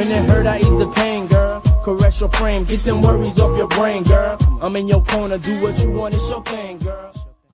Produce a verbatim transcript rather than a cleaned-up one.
When it hurt, I ease the pain, girl. Caress your frame, get them worries off your brain, girl. I'm in your corner, do what you want, it's your thing, girl.